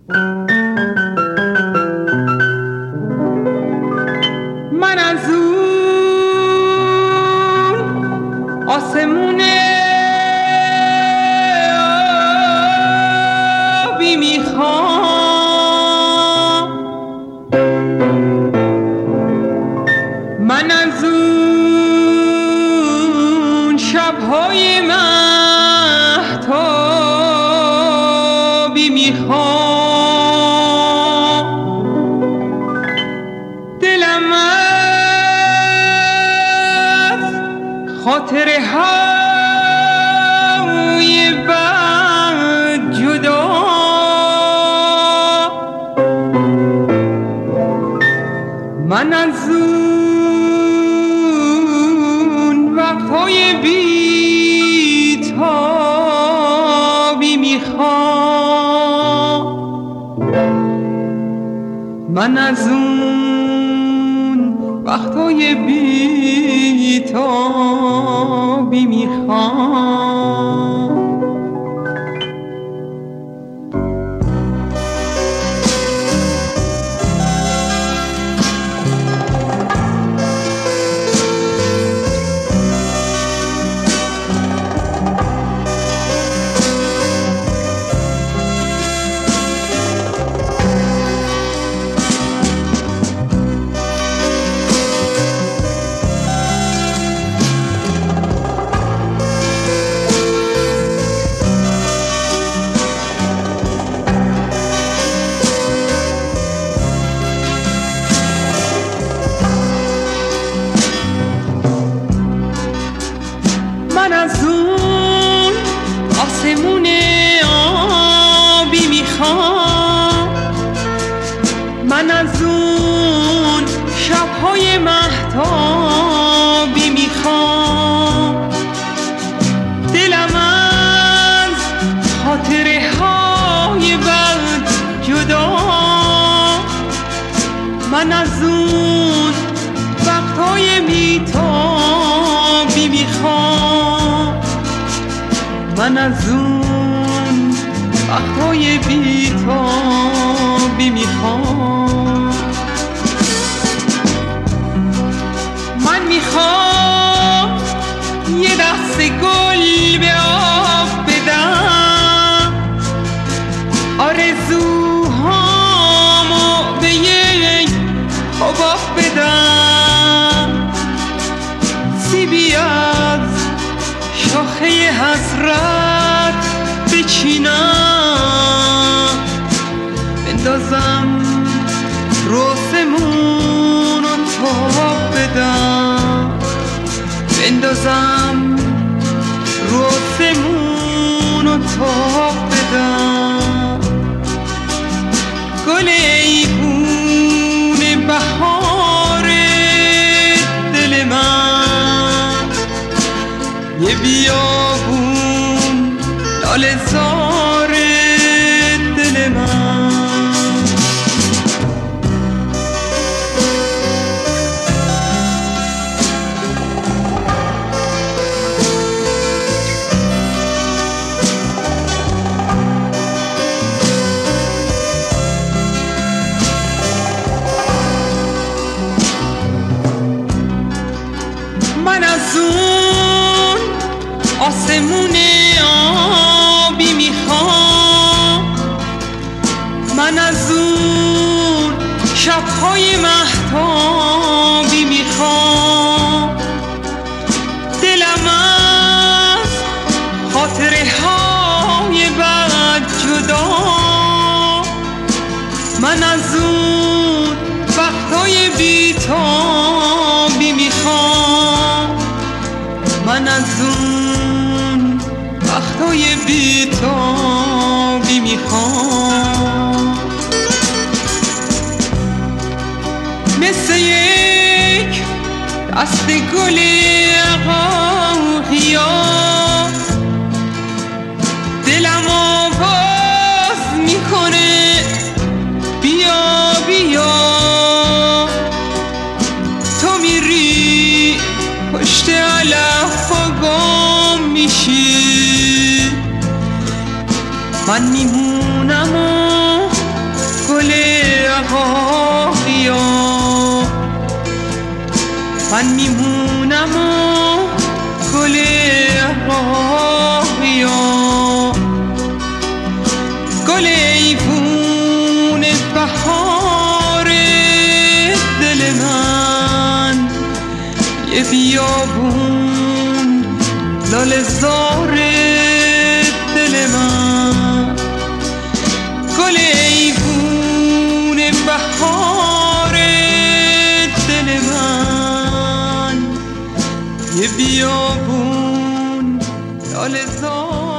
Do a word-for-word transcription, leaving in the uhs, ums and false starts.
من از اون آسمون آبی میخوام، من از اون شبهای مهتابی میخوام، دلم از خاطره های بد جدا، من از اون وقتهای بی‌تابی میخوام، من از اون وقتهای بی‌تابی میخوام. من از اون آسمون آبی میخوام، من از اون شبهای مهتابی میخوام، دلم از خاطره های بد جدا، من از اون وقتهای بی‌تابی میخوام، من از اون وقتهای بی‌تابی میخوام. من میخوام یه دست گل به آب بدم، آرزوهامو به یک حباب بدم، سیبی از شاخه حسرت بچینم، بندازم روسمون و تاب بدم، بندازم روسمون و تاب بدم، گل ایوون بهار دل من، یه بیابون لاله زار دل من. من از اون آسمون آبی میخوام، من از اون شبهای مهتابی میخوام، دلم از خاطره های بد جدا، من از اون وقتهای بی‌تابی میخوام، من از اون وقتهای بی‌تابی میخوام. مثل یک دست گل عقاقیا دلم آواز میکنه بیا بیا، تو میری پشت علف و گم میشی، من میمونم و رهایا من میمونم و گل رهایا گل ایوون بهار دل من یه بیابون لاله زار دل من گل ایوون بهار دل من یه بیابون لاله زار